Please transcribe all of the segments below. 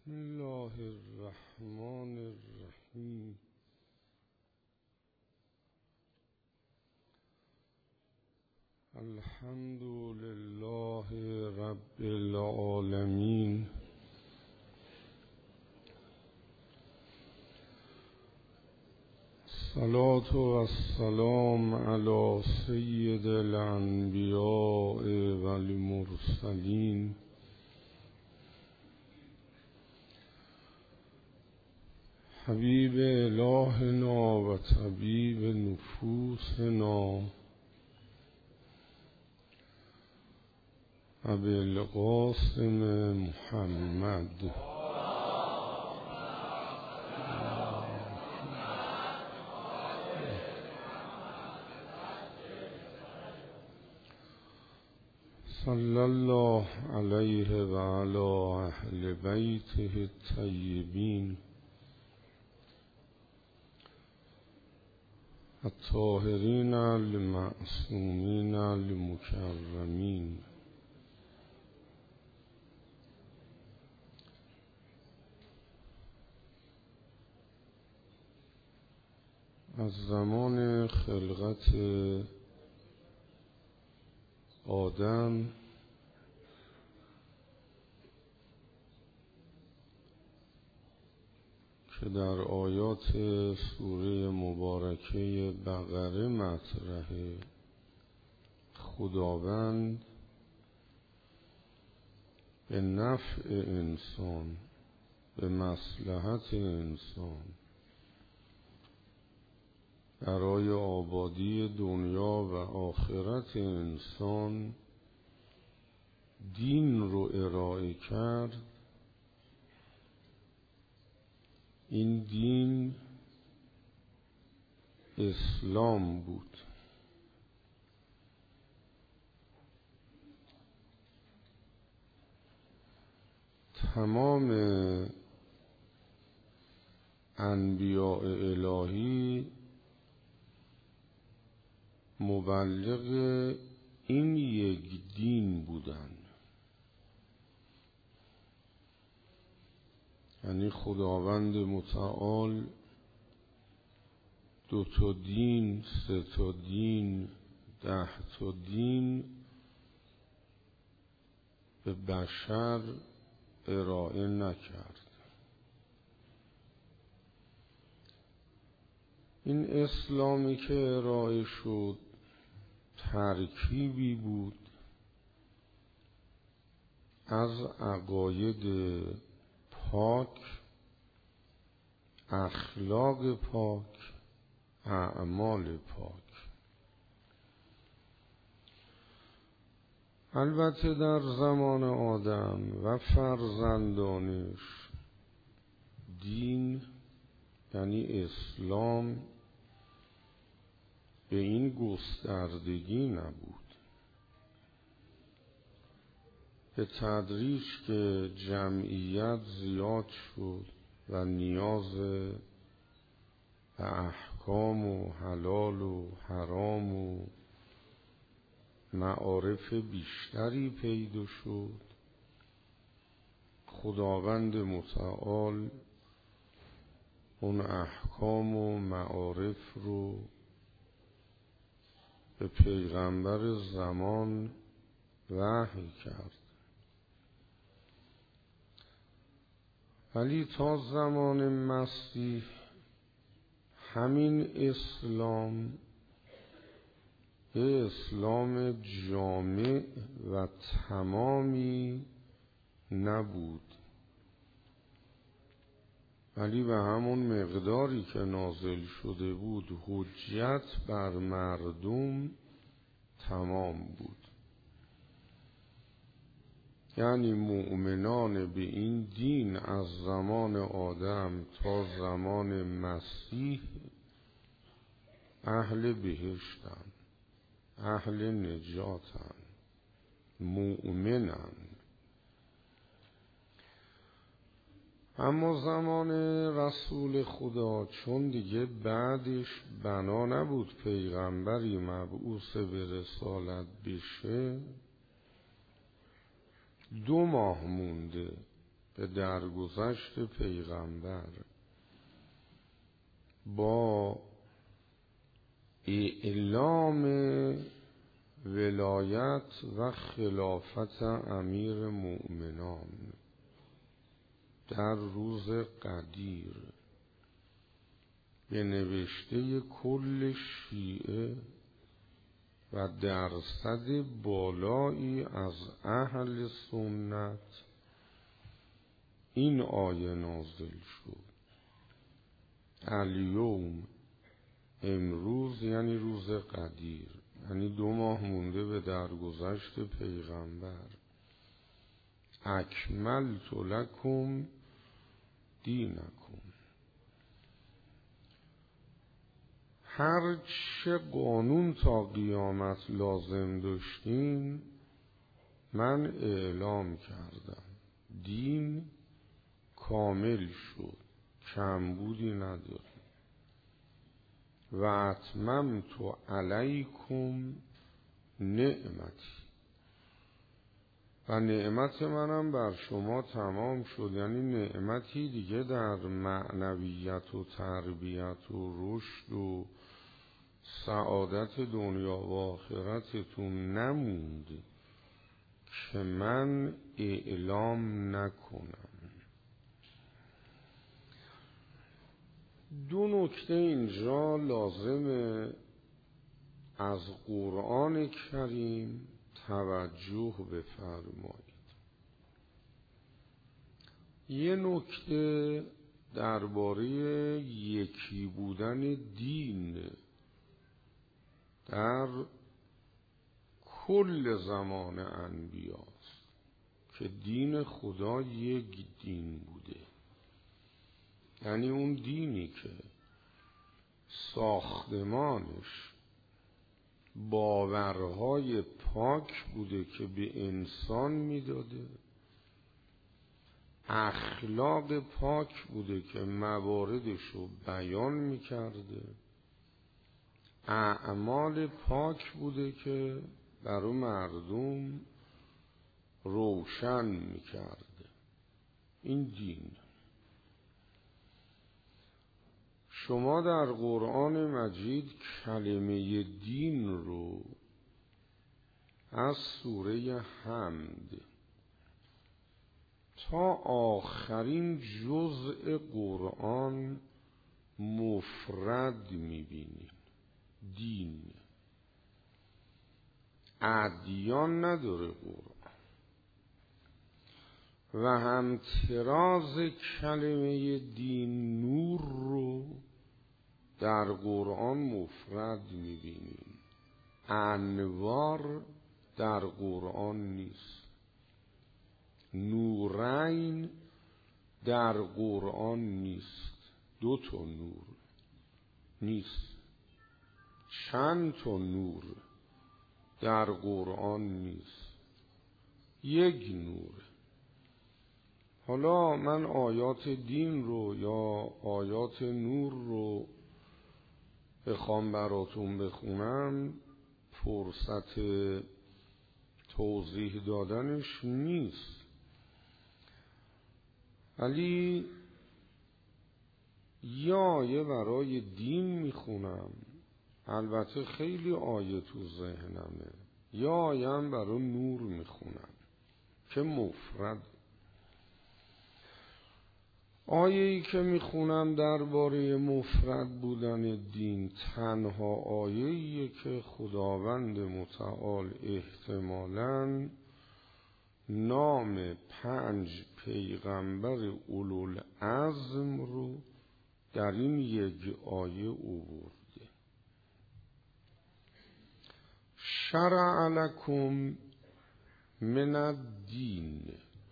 بسم الله الرحمن الرحیم. الحمد لله رب العالمین. الصلاة والسلام علی سید الانبیاء والمرسلین حبیب الهنا و طبیب نفوسنا ابوالقاسم محمد صلی الله علیه و علی اهل بیته الطیبین الطاهرین المعصومین المکرمین. از زمان خلقت آدم که در آیات سوره مبارکه بقره مطرحه، خداوند به نفع انسان، به مصلحت انسان، برای آبادی دنیا و آخرت انسان دین رو ارائه کرد. این دین اسلام بود. تمام انبیاء الهی مبلغ این یک دین بودند. یعنی خداوند متعال 2 دین، 3 دین، 10 دین به بشر ارائه نکرد. این اسلامی که ارائه شد ترکیبی بود از عقاید پاک، اخلاق پاک، اعمال پاک. البته در زمان آدم و فرزندانش دین یعنی اسلام به این گستردگی نبود. به تدریج که جمعیت زیاد شد و نیاز به احکام و حلال و حرام و معارف بیشتری پیدا شد، خداوند متعال اون احکام و معارف رو به پیغمبر زمان وحی کرد. ولی تا زمان مسیح همین اسلام یه اسلام جامع و تمامی نبود، ولی به همون مقداری که نازل شده بود حجت بر مردم تمام بود. یعنی مؤمنان به این دین از زمان آدم تا زمان مسیح اهل بهشتن، اهل نجاتن، مؤمنن. اما زمان رسول خدا چون دیگه بعدش بنا نبود پیغمبری مبعوث به رسالت بشه، 2 ماه مونده به درگذشت پیغمبر با اعلام ولایت و خلافت امیر مؤمنان در روز قدیر به نوشته کل شیعه و درصد بالایی از اهل سنت این آیه نازل شد. الیوم، امروز یعنی روز قدیر، یعنی 2 ماه مونده به درگذشت پیغمبر. اکملت لکم دینکم. هر چه قانون تا قیامت لازم داشتین من اعلام کردم. دین کامل شد، کمبودی نداره. و اتممت علیکم نعمتی، و نعمت منم بر شما تمام شد. یعنی نعمتی دیگه در معنویت و تربیت و رشد و سعادت دنیا و آخرتتون نموند که من اعلام نکنم. 2 نکته اینجا لازمه از قرآن کریم توجه بفرمایید. یه نکته درباره یکی بودن دین در کل زمان انبیاست که دین خدا یک دین بوده. یعنی اون دینی که ساختمانش باورهای پاک بوده که به انسان میداده، اخلاق پاک بوده که مواردش رو بیان میکرده، اعمال پاک بوده که برای مردم روشن میکرده. این دین. شما در قرآن مجید کلمه دین رو از سوره حمد تا آخرین جزء قرآن مفرد میبینید. دین، ادیان نداره قرآن. و هم تراز کلمه دین نور رو در قرآن مفرد میبینیم. انوار در قرآن نیست. نورین در قرآن نیست. 2 تا نور نیست. چند تا نور در قرآن نیست. یک نور. حالا من آیات دین رو یا آیات نور رو بخوام براتون بخونم فرصت توضیح دادنش نیست، ولی یه آیه برای دین میخونم. البته خیلی آیه تو ذهنمه. یه آیه هم برای نور میخونم که مفرد. آیه‌ای که میخونم درباره مفرد بودن دین تنها آیه‌ایه که خداوند متعال احتمالاً نام 5 پیغمبر اولوالعزم رو در این یک آیه آورده. شرع لکم من الدین.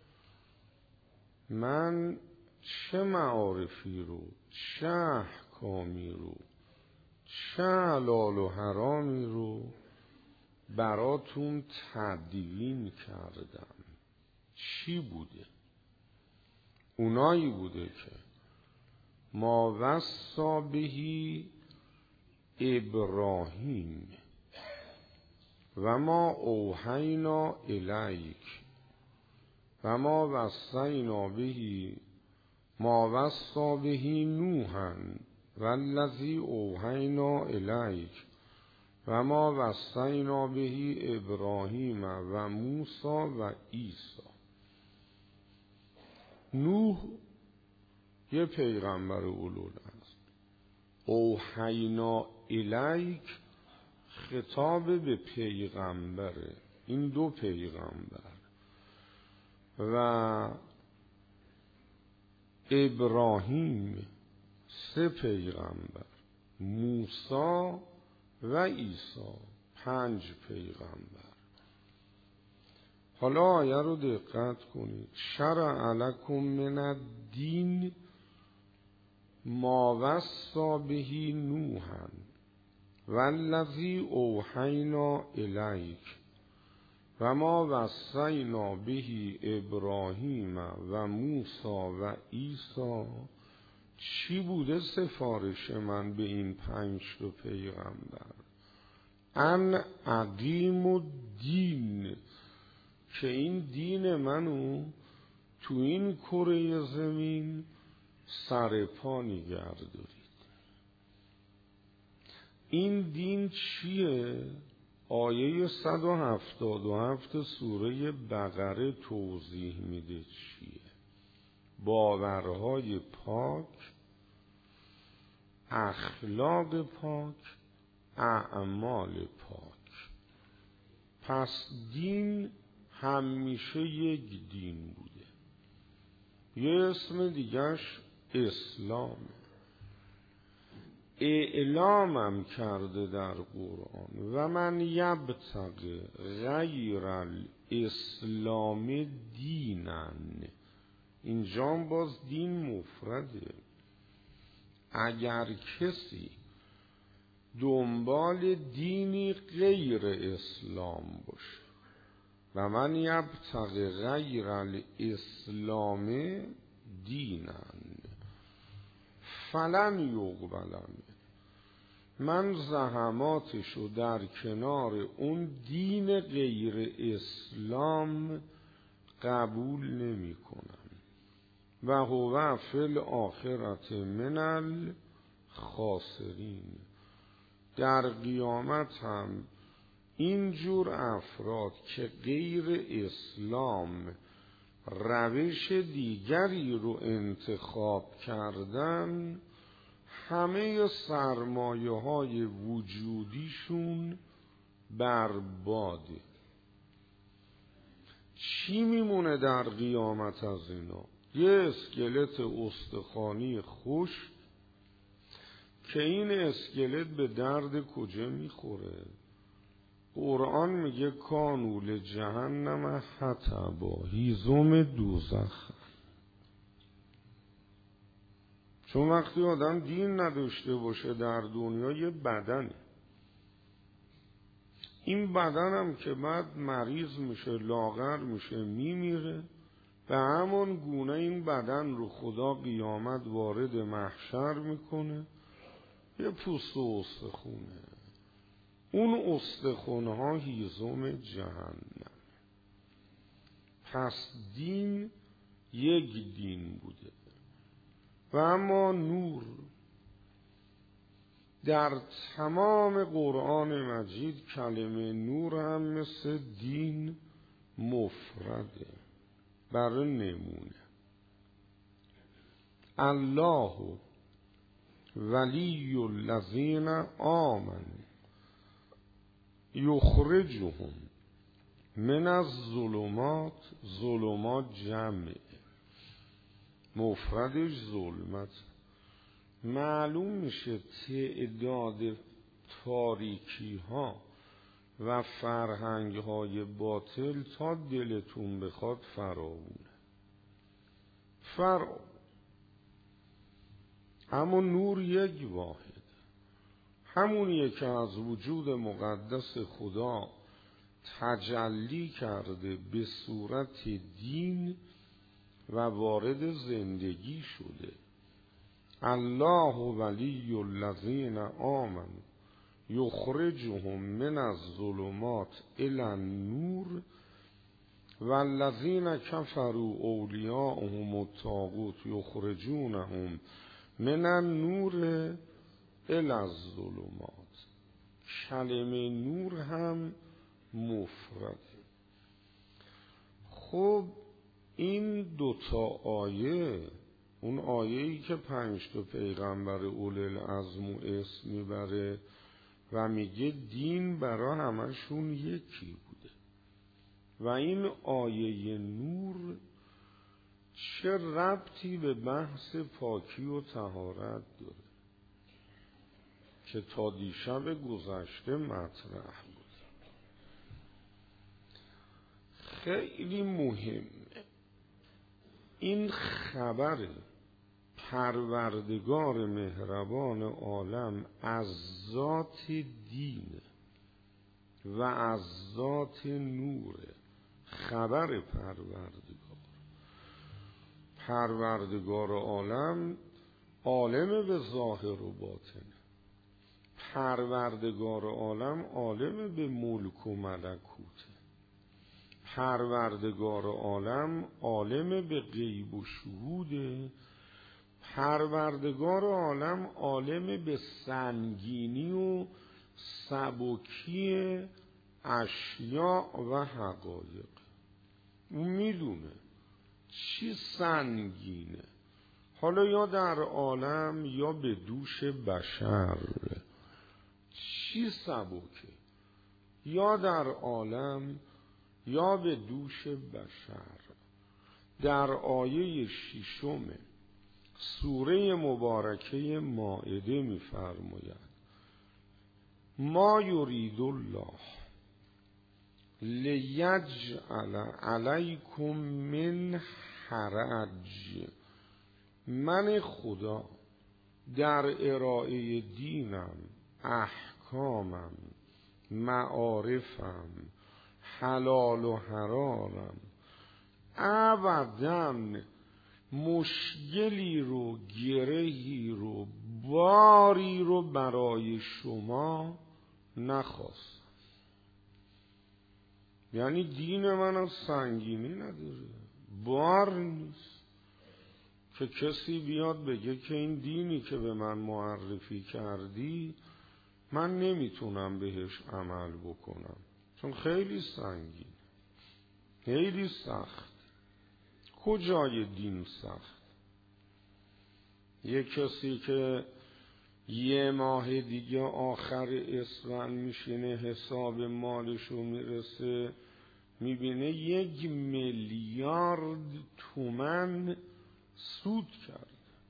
من چه معارفی رو، چه احکامی رو، چه حلال و حرامی رو براتون تدوین کردم. چی بوده؟ اونایی بوده که ما وصا بهی ابراهیم و ما اوحینا الیک و ما وصینا بهی ما وصا بهی نوحا والذی اوحینا الیک و ما وصینا بهی ابراهیم و موسی و عیسی. نوح یه پیغمبر اولوالعزم است. اوحینا الیک خطاب به پیغمبره، این دو پیغمبر، و ابراهیم 3 پیغمبر، موسی و عیسی 5 پیغمبر. حالا آیه رو دقت کنید. شرع لکم من الدین ما وصی به نوحا والذی اوحینا الیک و ما وصینا به ابراهیم و موسی و عیسی. چی بوده سفارش من به این 5 پیغمبر؟ ان اقیم الدین، که این دین منو تو این کره زمین سر پا نگهدارید. این دین چیه؟ آیه 177 سوره بقره توضیح میده چیه. باورهای پاک، اخلاق پاک، اعمال پاک. پس دین همیشه یک دین بوده. یه اسم دیگرش اسلام. اعلامم کرده در قرآن و من یبتغی غیر الاسلام دینن. اینجا باز دین مفرده. اگر کسی دنبال دینی غیر اسلام باشه و من یبتغی غیر الاسلام دینن فلن یقبل من زحماتشو در کنار اون دین غیر اسلام قبول نمی کنم و هو فی الاخرة من الخاسرین. در قیامت هم اینجور افراد که غیر اسلام روش دیگری رو انتخاب کردن، همه سرمایه های وجودیشون برباده. چی میمونه در قیامت از اینا؟ یه اسکلت استخوانی خوش که این اسکلت به درد کجا میخوره؟ قرآن میگه کانوا لجهنم حطبا، هیزم دوزخ. چون وقتی آدم دین نداشته باشه در دنیا یه بدنه، این بدن هم که بعد مریض میشه، لاغر میشه، میمیره، به همون گونه این بدن رو خدا قیامت وارد محشر میکنه، یه پوست و استخونه. اون استخونه ها هیزم جهنم. پس دین یک دین بوده. و اما نور در تمام قرآن مجید کلمه نور هم مثل دین مفرده. برای نمونه الله ولی الذین آمنوا یخرجهم من الظلمات، ظلمات جمع مفردش ظلمت. معلوم میشه تعداد تاریکی ها و فرهنگ های باطل تا دلتون بخواد فراوونه. اما نور یک واحد، همونیه که از وجود مقدس خدا تجلی کرده به صورت دین و وارد زندگی شده. الله ولی الذین آمنوا یخرجهم من الظلمات الی النور والذین کفروا اولیاءهم الطاغوت یخرجونهم من النور الی الظلمات. کلمه نور هم مفرده. خب این دوتا آیه، اون آیه‌ای که 5 تا پیغمبر اولوالعزم اسم میبره و میگه دین برای همشون یکی بوده، و این آیه نور چه ربطی به بحث پاکی و طهارت داره که تا دیشب گذشته مطرح بود. خیلی مهمه این خبر پروردگار مهربان عالم از ذات دین و از ذات نوره. خبر پروردگار عالم عالم به ظاهر و باطن، پروردگار عالم عالم به ملک و ملکوت، پروردگار عالم عالم به غیب و شهوده، پروردگار عالم عالم به سنگینی و سبکی اشیاء و حقایق. اون میدونه چی سنگینه، حالا یا در عالم یا به دوش بشر، چی سبکه یا در عالم یا به دوش بشر. در آیه 6 سوره مبارکه مائده می‌فرماید ما یرید الله لیجعل علیکم من حرج. من خدا در ارائه دینم، احکامم، معارفم، حلال و حرامم ابداً مشکلی رو، گرهی رو، باری رو برای شما نخواست. یعنی دین من از سنگینی نداره، بار نیست که کسی بیاد بگه که این دینی که به من معرفی کردی من نمیتونم بهش عمل بکنم چون خیلی سنگین، خیلی سخت. کجای دین سخت؟ یک کسی که یه ماه دیگه آخر اسفند میشینه حساب مالشو میرسه میبینه 1 میلیارد تومان سود کرد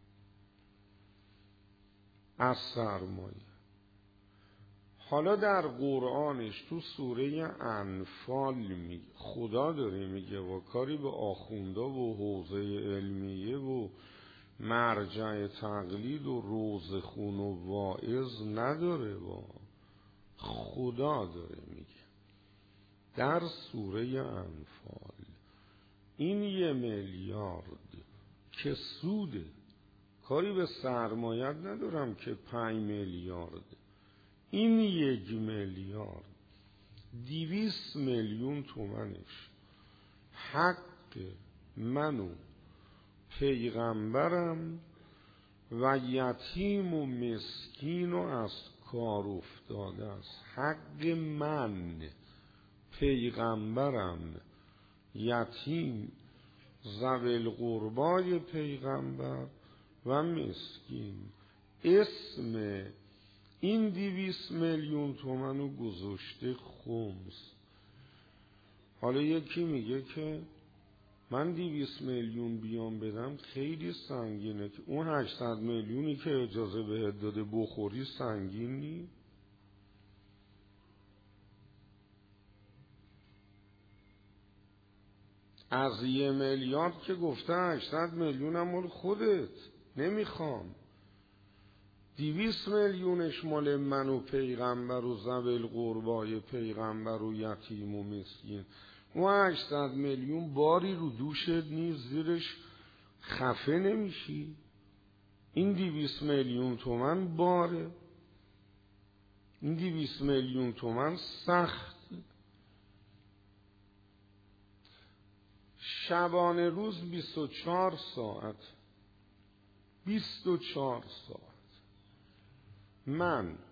از سرمایه. حالا در قرآنش تو سوره انفال خدا داره میگه و کاری به آخونده و حوزه علمیه و مرجع تقلید و روزخون و واعظ نداره، و خدا داره میگه در سوره انفال این 1 میلیارد که سوده، کاری به سرمایت ندارم که 5 میلیارد، این 1 میلیارد 200 میلیون تومنش حق من و پیغمبرم و یتیم و مسکین و از کار افتاده است. حق من، پیغمبرم، یتیم، ذوی القربای پیغمبر و مسکین. اسم این 200 میلیون تومنو گذاشته خمس. حالا یکی میگه که من 200 میلیون بیام بدم خیلی سنگینه، که اون 800 میلیونی که اجازه بهت داده بخوری سنگین نی؟ از 1 میلیارد که گفته 800 میلیونم مال خودت نمیخوام، 200 میلیونش مال من و پیغمبر و ذوی القربای پیغمبر و یتیم و مسکین. اون 800 میلیون باری رو دوشت نیست، زیرش خفه نمیشی؟ این 200 میلیون تومن باره، این 200 میلیون تومن سخت. شبانه روز 24 ساعت 24 ساعت من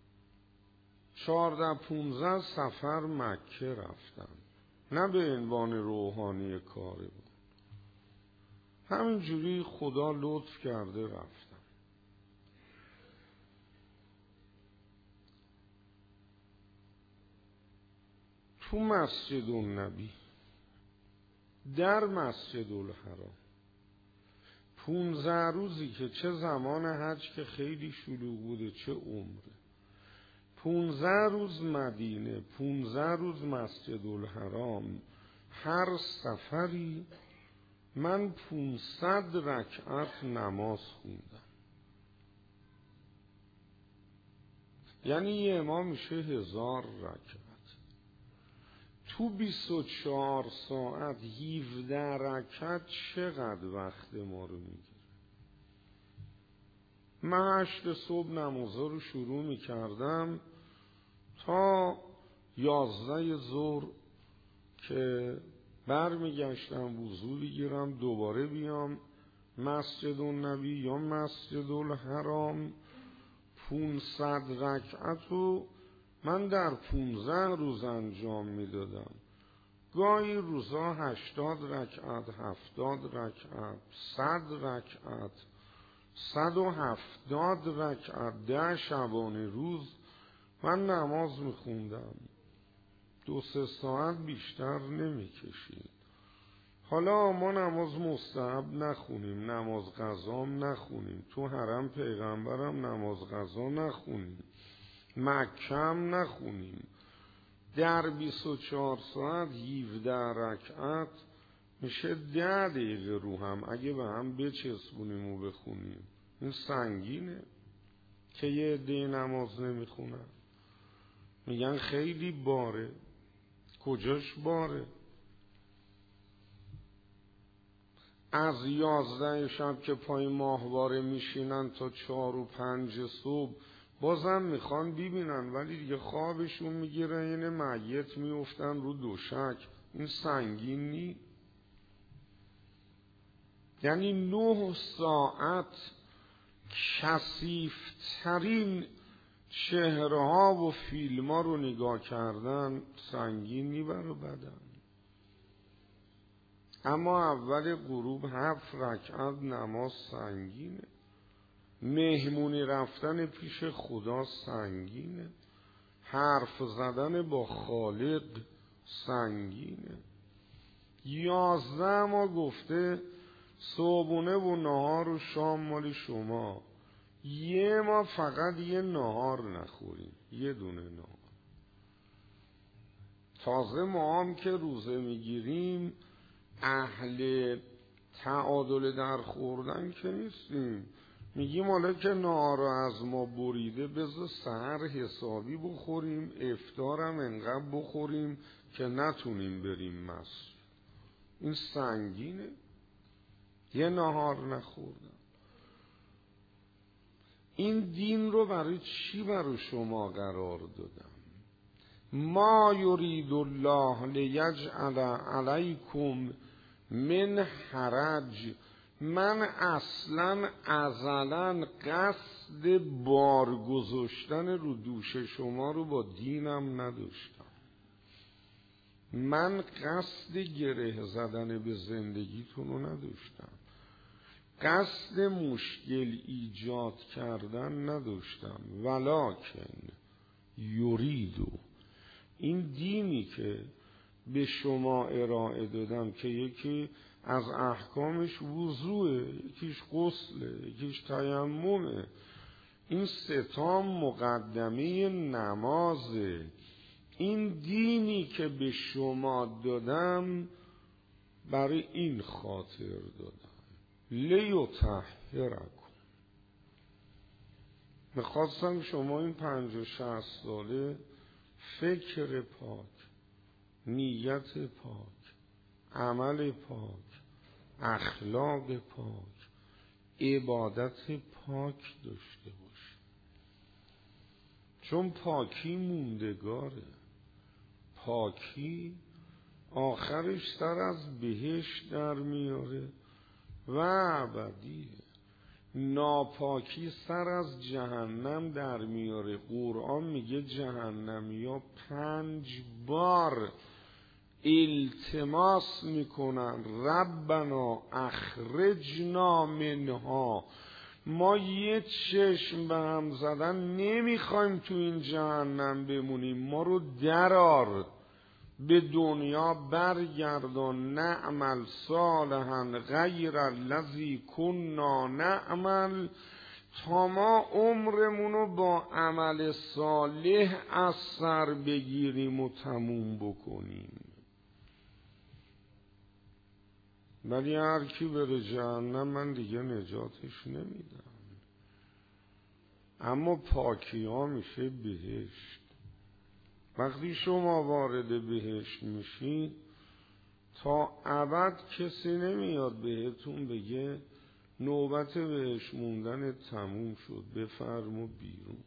14-15 سفر مکه رفتم، نه به عنوان روحانی کاره بود، همینجوری خدا لطف کرده رفتم. تو مسجد النبی، در مسجد الحرام 15 روزی که چه زمان حج که خیلی شلوغ بوده، چه عمره، 15 روز مدینه، 15 روز مسجد الحرام، هر سفری من 500 رکعت نماز خوندم. یعنی یه امام میشه 1000 رکعت. تو 24 ساعت 17 رکعت چقدر وقت ما رو میگیره؟ من 8 صبح نمازها رو شروع میکردم تا 11 ظهر که برمیگشتم وضو بگیرم دوباره بیام مسجد النبی یا مسجد الحرام. 500 رکعت رو من در 15 روز انجام میدادم. گاهی روزا 80 رکعت، 70 رکعت، 100 رکعت، 170 رکعت، 10 شبانه روز من نماز میخوندم. 2-3 ساعت بیشتر نمیکشید. حالا ما نماز مستحب نخونیم، نماز قضا نخونیم، تو حرم پیغمبرم نماز قضا نخونیم، مکه هم نخونیم. در 24 ساعت 17 رکعت میشه 10 دقیقه رو هم اگه به هم بچسبونیم و بخونیم. این سنگینه که یه عده نماز نمیخونن، میگن خیلی باره. کجاش باره؟ از 11 شب که پای ماهواره میشینن تا 4 و 5 صبح بازم میخوان ببینن، ولی دیگه خوابشون میگیره، این میت میفتن رو دوشک. این سنگین نی؟ یعنی 9 ساعت کثیف‌ترین چهره‌ها و فیلم‌ها رو نگاه کردن سنگین نی برای بدن. اما اول غروب 7 رکعت نماز سنگینه. مهمونی رفتن پیش خدا سنگینه. حرف زدن با خالق سنگینه. 11 ما گفته صبحونه و نهار و شام مال شما، یه ما فقط یه نهار نخوریم، یه دونه نهار. تازه ما هم که روزه میگیریم اهل تعادل در خوردن که نیستیم. میگیم حالا که نهار از ما بریده بذار سحر حسابی بخوریم، افطارم انقدر بخوریم که نتونیم بریم مسجد. این سنگینه. یه نهار نخوردم. این دین رو برای چی برای شما قرار دادم؟ ما یرید الله لیجعل علیکم من حرج. من اصلا ازلا قصد بار گذاشتن رو دوش شما رو با دینم نداشتم. من قصد گره زدن به زندگیتون رو نداشتم. قصد مشکل ایجاد کردن نداشتم. ولکن یریدو، این دینی که به شما ارائه دادم که یکی از احکامش وضوئه، یکیش غسله، یکیش تیممه، این 3 مقدمه نمازه. این دینی که به شما دادم برای این خاطر دادم لیطهرکم. میخواستم شما این 50-60 ساله فکر پاک، نیت پاک، عمل پاک، اخلاق پاک، عبادت پاک داشته باش. چون پاکی موندگاره. پاکی آخرش سر از بهشت در میاره و ابدیه. ناپاکی سر از جهنم در میاره. قرآن میگه جهنمیا 5 بار التماس میکنن ربنا اخرجنا منها، ما یه چشم به هم زدن نمیخوایم تو این جهنم بمونیم، ما رو درار، به دنیا برگردان، نعمل صالحا غیر الذی کنا نعمل، تا ما عمرمونو با عمل صالح از سر بگیریم و تموم بکنیم. ولی هر کی بره جهنم من دیگه نجاتش نمیدم. اما پاکی ها میشه بهشت. وقتی شما وارد بهشت میشی تا ابد کسی نمیاد بهتون بگه نوبت بهشت موندن تموم شد بفرمو بیرون.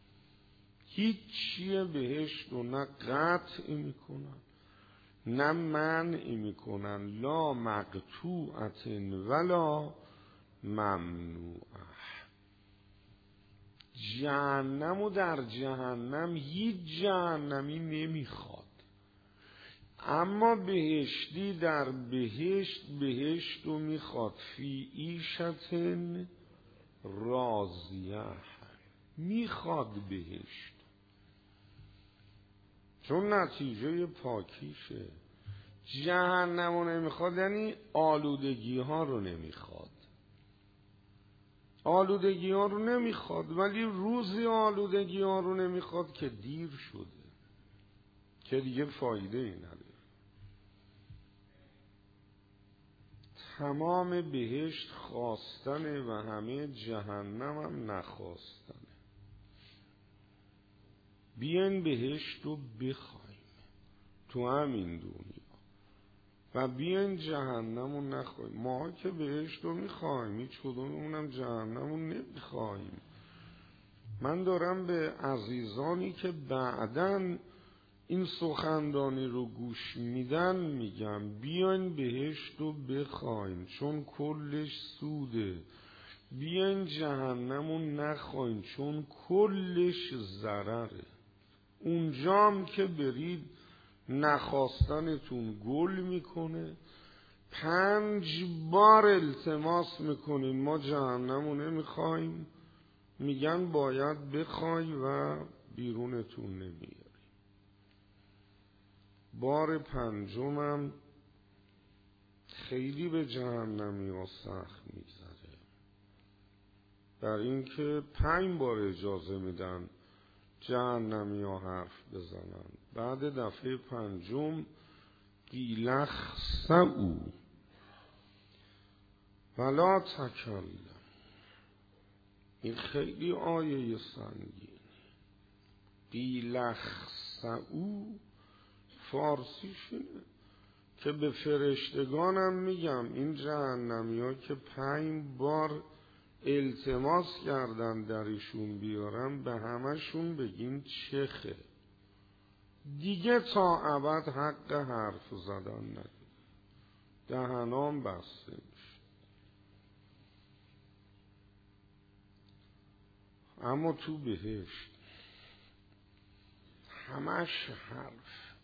هیچی بهشت رو نه قطع میکنن نه منع میکنن، لا مقطوعة ولا ممنوعه. جهنم و در جهنم هیچ جهنمی نمیخواد، اما بهشتی در بهشت رو میخواد. فی عیشة راضیه، میخواد بهشت، چون نتیجه پاکیشه. جهنم رو نمیخواد یعنی آلودگی ها رو نمیخواد. آلودگی ها رو نمیخواد، ولی روزی آلودگی ها رو نمیخواد که دیر شده، که دیگه فایده ای نداره. تمام بهشت خواستنه و همه جهنم هم نخواستنه. بیاین بهشت رو بخوایم تو همین دنیا و بیاین جهنم رو نخواهیم. ما که بهشت رو میخواهیم، هیچ کدوممونم جهنم رو نمیخواهیم. من دارم به عزیزانی که بعداً این سخنرانی رو گوش میدن میگم بیاین بهشت رو بخوایم، چون کلش سوده. بیاین جهنم رو نخواهیم، چون کلش ضرره. اونجام که برید نخواستنتون گل میکنه. 5 بار التماس میکنین ما جهنم رو نمیخوایم، میگن باید بخوای و بیرونتون نمیاری. بار 5م خیلی به جهنمی ها سخت میگذره، در این که 5 بار اجازه میدن جهنمی ها حرف بزنن. بعد دفعه 5 قیل اخسئوا ولا تکلموا. این خیلی آیه سنگینه. قیل اخسئوا فارسیش اینه که به فرشتگانم میگم این جهنمی ها که 5 بار التماس کردن درشون بیارن، به همشون بگین چخه، دیگه تا ابد حق حرف زدن ندید، دهنام بسته میشه. اما تو بهشت همش حرف،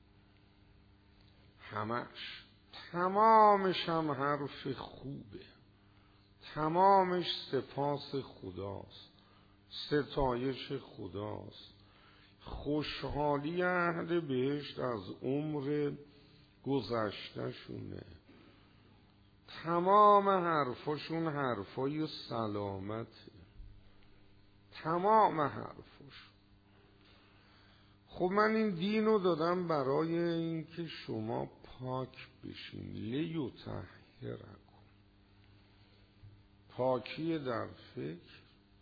همش، تمامش هم حرف خوبه، تمامش سپاس خداست، ستایش خداست، خوشحالی اهل بهشت از عمر گذشته شونه. تمام حرفاشون حرفای سلامته، تمام حرفاش. خب من این دینو دادم برای اینکه شما پاک بشین. لیطهرکم، پاکی در فکر،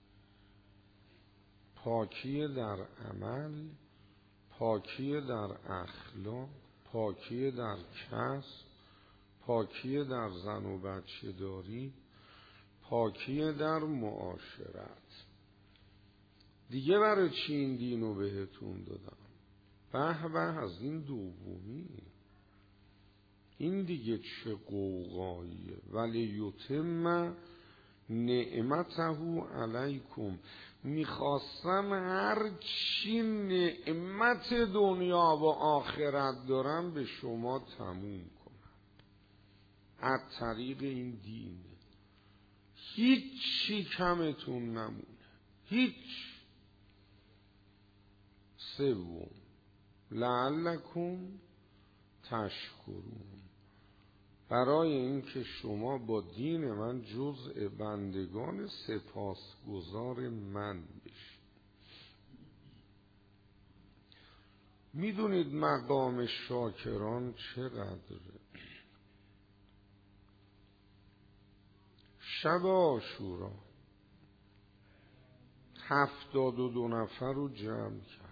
پاکی در عمل، پاکی در اخلاق، پاکی در کسب، پاکی در زن و بچه داری، پاکی در معاشرت. دیگه برای چی این دینو بهتون دادم؟ به از این دومی. این دیگه چه قوقاییه. ولی یتم نعمته علیکم، میخواستم هر چی نعمت دنیا و آخرت دارم به شما تموم کنم از طریق این دین. هیچ چی کمتون نمونه، هیچ. سوم لعلکم تشکرون، برای اینکه شما با دین من جزء بندگان سپاسگزار من بشید. میدونید مقام شاکران چقدره؟ شب عاشورا 72 نفر رو جمع کرد،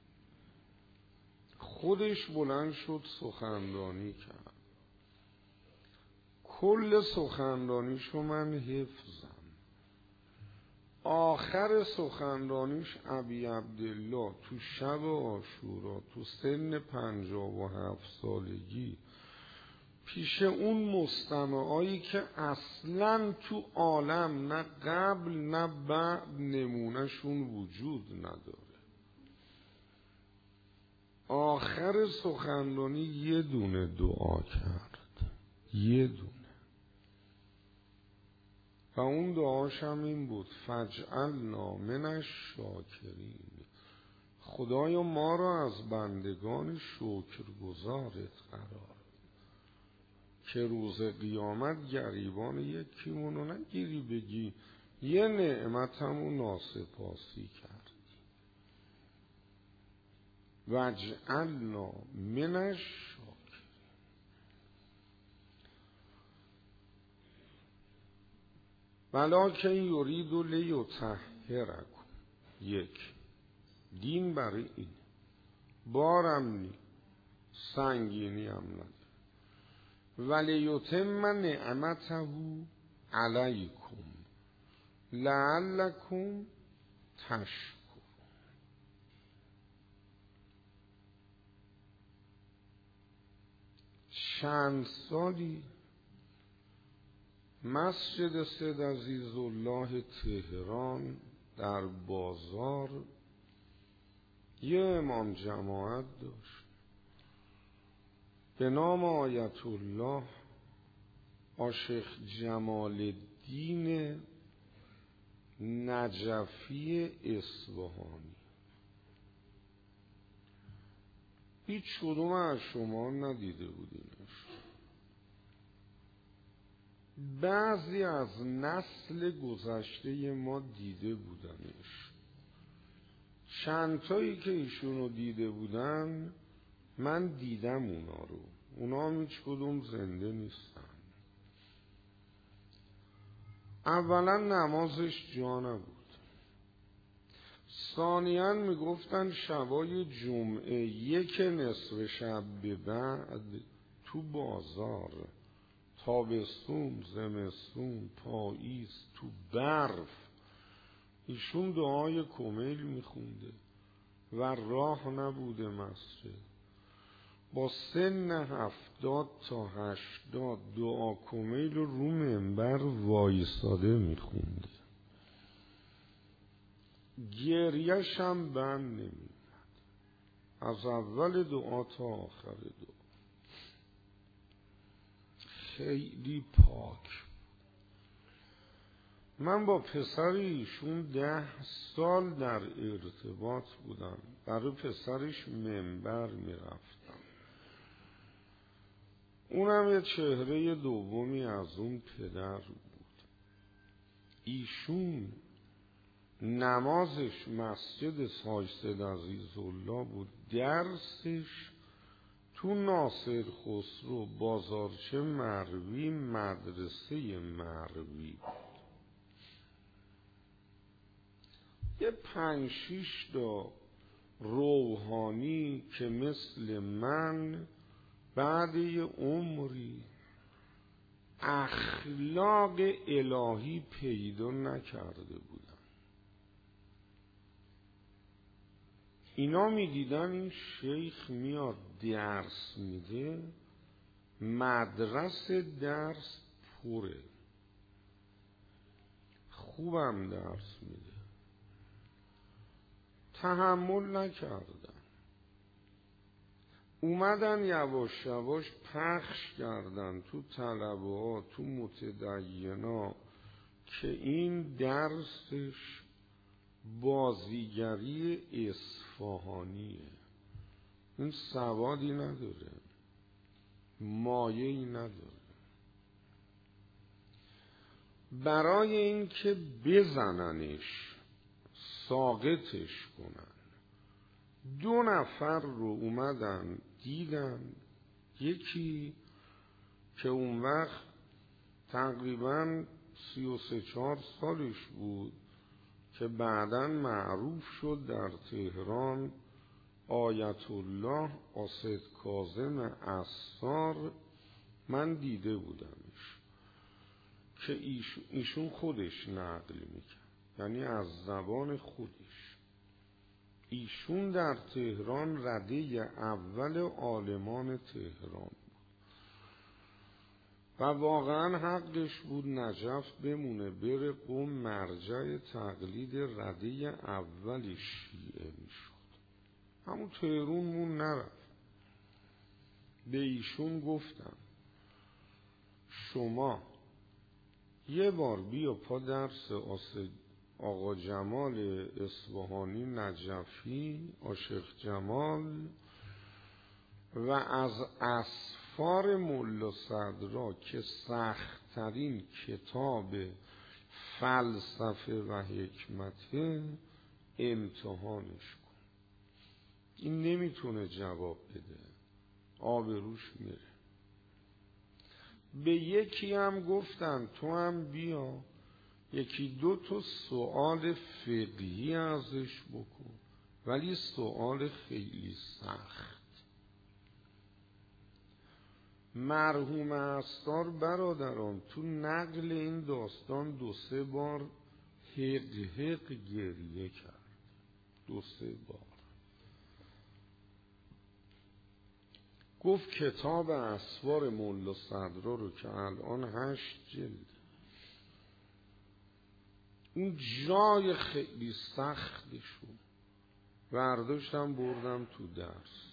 خودش بلند شد سخنرانی کرد. کل سخنرانیشو من حفظم. آخر سخنرانیش ابی عبدالله تو شب عاشورا تو سن 57 سالگی پیش اون مستمعایی که اصلاً تو عالم نه قبل نه بعد نمونهشون وجود نداره، آخر سخنرانی یه دونه دعا کرد، یه دونه. و اون دعاش هم این بود: فاجعلنا من الشاکرین، خدایا ما را از بندگان شکرگزارت قرار، که روز قیامت گریبان یکیمونو نگیری بگی یه نعمتمو ناسپاسی کردی. واجعلنا من الشاکرین. ولکن یرید لیطهرکم، یک دین برای این بارم نی سنگینی هم نداره. ولیتم نعمته علیکم لعلکم تشکرون. چند سالی مسجد سید عزیزالله تهران در بازار یه امام جماعت داشت به نام آیت الله آشیخ جمال الدین نجفی اصفهانی. هیچ کدوم از شما ندیده بودینش. بعضی از نسل گذشته ما دیده بودنش. چند تایی که ایشونو دیده بودن من دیدم اونا رو، اونا هم هیچ کدوم زنده نیستن. اولا نمازش جا نبود، ثانیاً میگفتن شبای جمعه یک نصف شب به بعد تو بازار، تابستون، زمستون، پاییز، تو برف ایشون دعای کمیل میخونده و راه نبوده مسجد. با سن 70 تا 80 دعا کمیل رو منبر وایساده میخونده. گریه‌ش هم بند نمیاد از اول دعا تا آخر دعا. خیلی پاک. من با پسر ایشون 10 سال در ارتباط بودم، برای پسرش منبر میرفتم. اونم یه چهره دومی از اون پدر بود. ایشون نمازش مسجد ساج سید عزیزالله بود، درسش تو ناصر خسرو بازارچه مروی مدرسه مروی بود. یه 5-6 تا روحانی که مثل من بعد یه عمری اخلاق الهی پیدا نکرده بودن، اینا میدیدن این شیخ میاد درس میده، مدرسه درس پره، خوبم درس میده. تحمل نکردن، اومدن یواش یواش پخش کردن تو طلبه ها، تو متدینا که این درسش بازیگری اصفهانیه، این سوادی نداره، مایه‌ای نداره. برای این که بزننش، ساقطش کنن، 2 نفر رو اومدن دیدن. یکی که اون وقت تقریباً 33-4 سالش بود که بعداً معروف شد در تهران، آیت الله اسد کاظم عصار. من دیده بودمش که ایشون خودش نقل میکرد، یعنی از زبان خودش. ایشون در تهران رده اول عالمان تهران بود و واقعا حقش بود نجف بمونه، بره قم مرجع تقلید رده اول شیعه میشد. همون تهرون مون نرفت. به ایشون گفتم شما یه بار بیا پا درس آقا جمال اصفهانی نجفی، عاشق جمال، و از اسفار ملا صدرا که سخت‌ترین کتاب فلسفه و حکمته امتحانش کن. این نمیتونه جواب بده، آبروش میره. به یکی هم گفتن تو هم بیا 1-2 سوال فقهی ازش بکن، ولی سوال خیلی سخت. مرحوم عصار برادران تو نقل این داستان 2-3 بار حق گریه کرد، 2-3 بار. گفت کتاب اسفار ملا صدرا رو که الان 8 جلد، اون جای خیلی سختشو برداشتم بردم تو درس.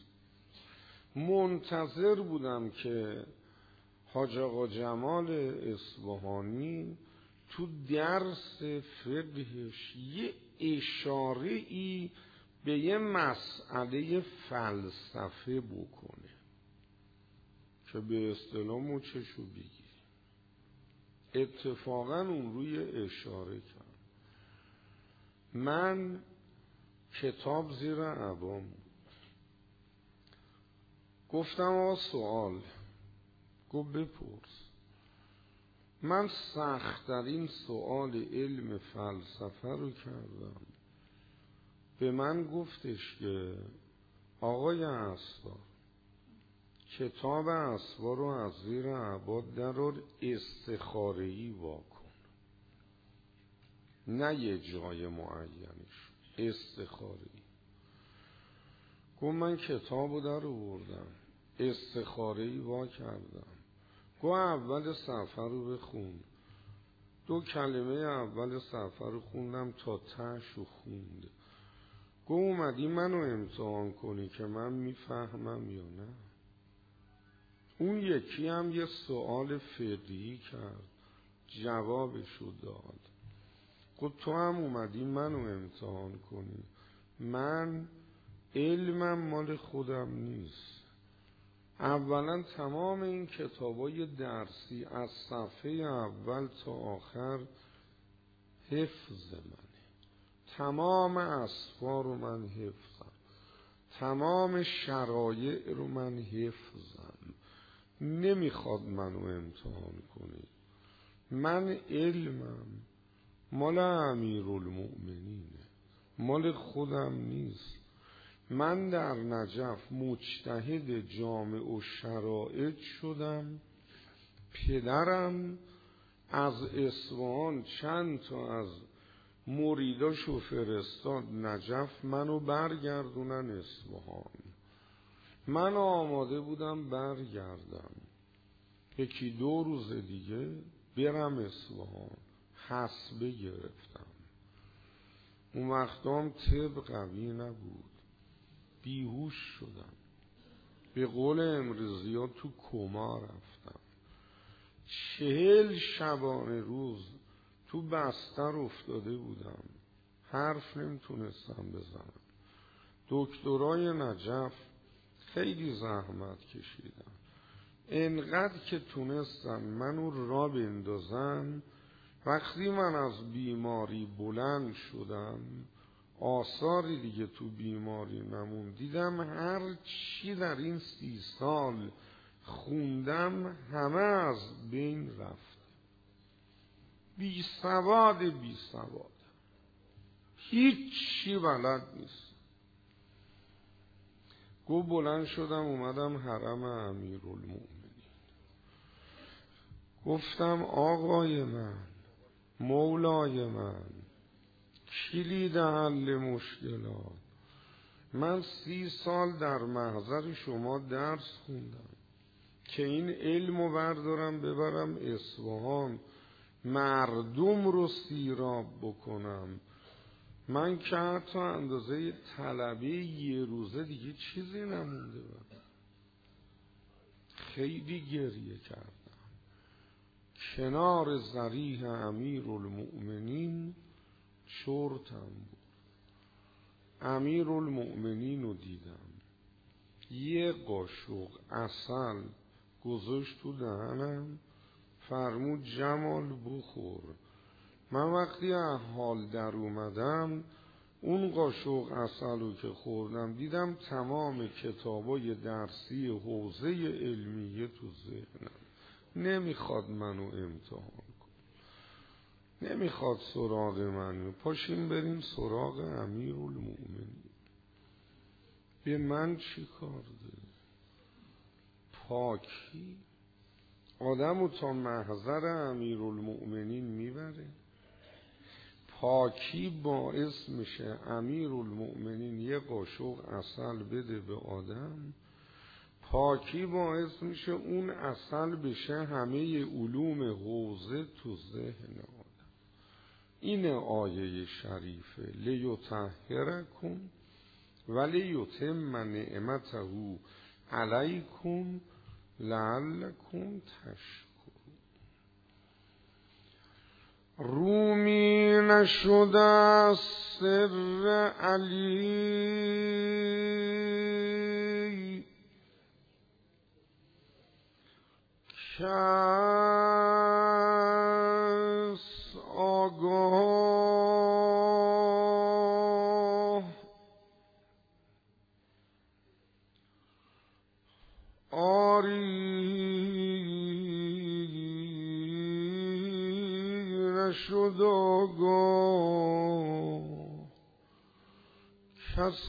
منتظر بودم که حاج آقا جمال اصفهانی تو درس فقهش یه اشاره ای به یه مسئله فلسفه بکنه که به اصطلاح مچشو بگیری. اتفاقا اون روی اشاره کرد. من کتاب زیر عبام بود. گفتم آقا سوال. گفت بپرس. من سخت‌ترین سوال علم فلسفه رو کردم. به من گفتش که آقای عصار کتاب اسفار رو از زیر عباد درار، استخاره‌ای واکن، نه یه جای معینش، استخاره‌ای. گفت من کتاب رو در آوردم، استخاره‌ای وا کردم. گفت اول صفحه رو بخون. 2 کلمه اول صفحه رو خوندم تا تهش رو خوند. گفت اومدی منو امتحان کنی که من میفهمم یا نه؟ اون یکی هم یه سوال فقهی کرد، جوابشو داد. گفت تو هم اومدی منو امتحان کنی، من علمم مال خودم نیست. اولا تمام این کتابای درسی از صفحه اول تا آخر حفظ منه، تمام اسفار رو من حفظم، تمام شرایع رو من حفظم. نمیخواد منو امتحان کنی. من علمم مال امیرالمؤمنینه، مال خودم نیست. من در نجف مجتهد جامع و شرائط شدم. پدرم از اصفهان چند تا از مریداشو فرستاد نجف منو برگردونن اصفهان. من آماده بودم برگردم. یکی 2 روز دیگه برم اصفهان، حسبه گرفتم. اون وقتام طب قوی نبود، بیهوش شدم، به قول امروزی‌ها تو کما رفتم. 40 شبانه روز تو بستر افتاده بودم، حرف نمیتونستم بزنم. دکترای نجف خیلی زحمت کشیدن، انقدر که تونستن منو را بندازن. وقتی من از بیماری بلند شدم، آثاری دیگه تو بیماری نمون. دیدم هر چی در این 30 سال خوندم همه از بین رفت. بی سواد هیچ چی بلد نیست. گو بلند شدم اومدم حرم امیرالمومنین. گفتم آقای من، مولای من، کلید حل مشکلات. من 30 سال در محضر شما درس خوندم که این علمو بردارم ببرم اصفهان، مردم رو سیراب بکنم. من که حتی اندازه طلبه 1 روزه دیگه چیزی نمونده بود. خیلی گریه کردم. کنار ضریح امیرالمؤمنین چرتم بود. امیرالمؤمنین رو دیدم، 1 قاشق عسل گذاشت تو دهنم، فرمود جمال بخور. من وقتی از حال در اومدم، اون قاشق عسل رو که خوردم دیدم تمام کتابای درسی حوزه علمیه تو ذهنم. نمیخواد منو امتحان کن، نمیخواد سراغ منو. پاشیم بریم سراغ امیرالمؤمنین. به من چی کار ده؟ پاکی آدمو تا محضر امیرالمؤمنین میبره. پاکی باعث میشه امیرالمؤمنین 1 قاشق عسل بده به آدم. پاکی باعث میشه اون عسل بشه همه علوم حوزه تو ذهن آدم. این آیه شریفه لیطهرکم ولیتم نعمته علیکم لعلکم تشکرون. رومی نشده سر علی، کس آگاه آری نشد آگاه، کس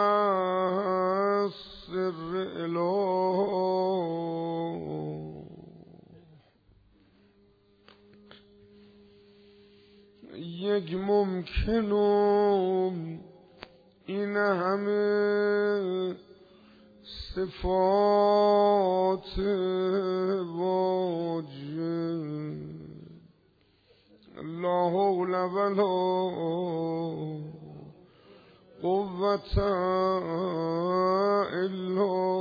از سر اله. یک ممکنم این همه صفات واجب، لا حول ولا قوة الا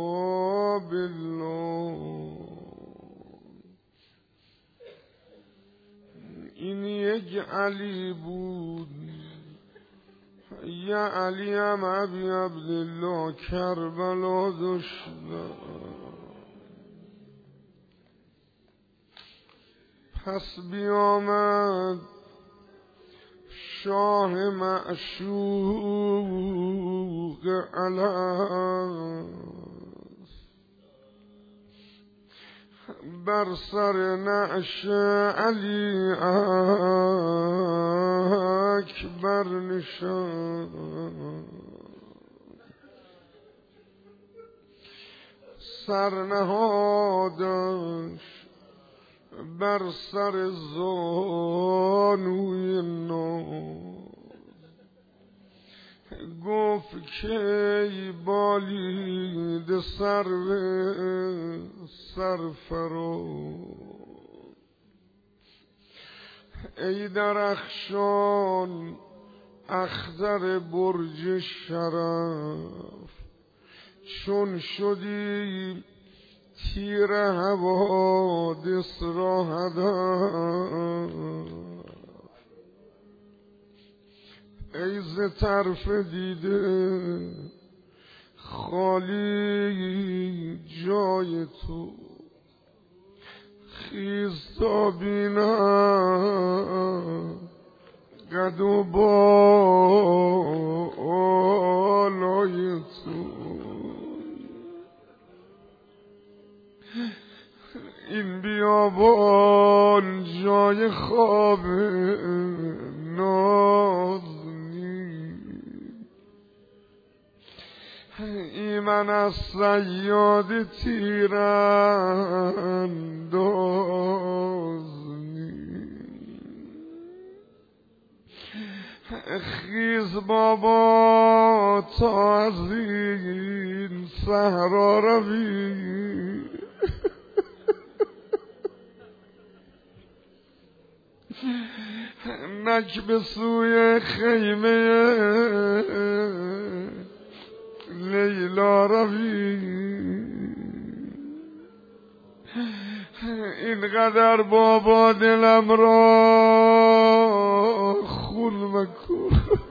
بالله. این یک علی بود، یا علی هم ابی عبدالله کربلا داشتن. پس بیامد شاه معشوق علیه، بر سر نعش علی اکبر نشاند، سرنهادش بر سر زانوی ناز. گفت که ای بالید سرو سرفراز ای درخشان اخضر برج شرف چون شدی تیر حوادث را هدف ای ز طرف دیده خالی جای تو خیز تا بینم قد و بالای تو این بیابان جای خواب نازنی ایمن از صیاد تیراندازنی خیز بابا تا از این صحرا روی نک به سوی خیمه لیلا روی اینقدر بابا دلم را خون مکن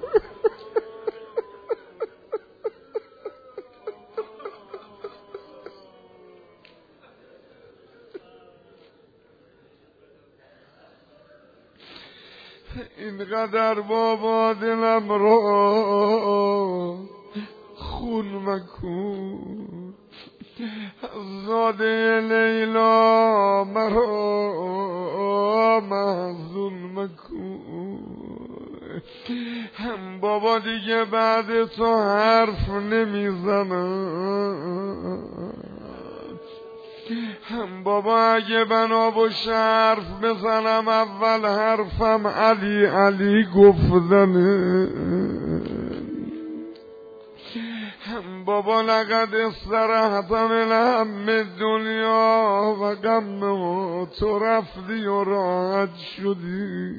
اینقدر بابا دلم را خون مکن زاده لیلا مرا محزون مکن بابا دیگه بعد تو حرف نمیزنم بابا اگه بنا باشه حرف بزنم اول حرفم علی علی گفتنه بابا لقد استرحت من هم دنیا و غم تو رفتی و راحت شدی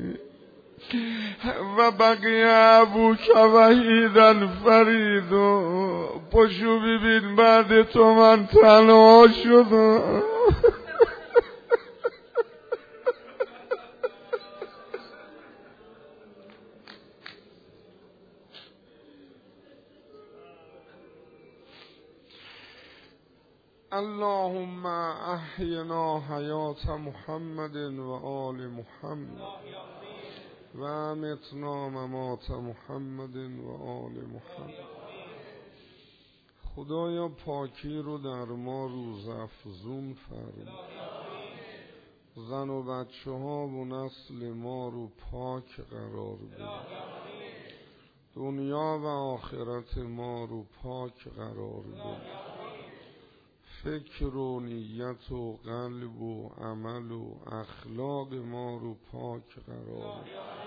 و بقیه ابوک وحیدن فرید و پشو ببین بعد تو من تنها شدم اللهم احینا حیات محمد و آل محمد و امتنا ممات محمد و آل محمد خدایا پاکی رو در ما روزافزون فرما زن و بچه ها و نسل ما رو پاک قرار بده دنیا و آخرت ما رو پاک قرار بده فکر و نیت و قلب و عمل و اخلاق ما رو پاک قرار بده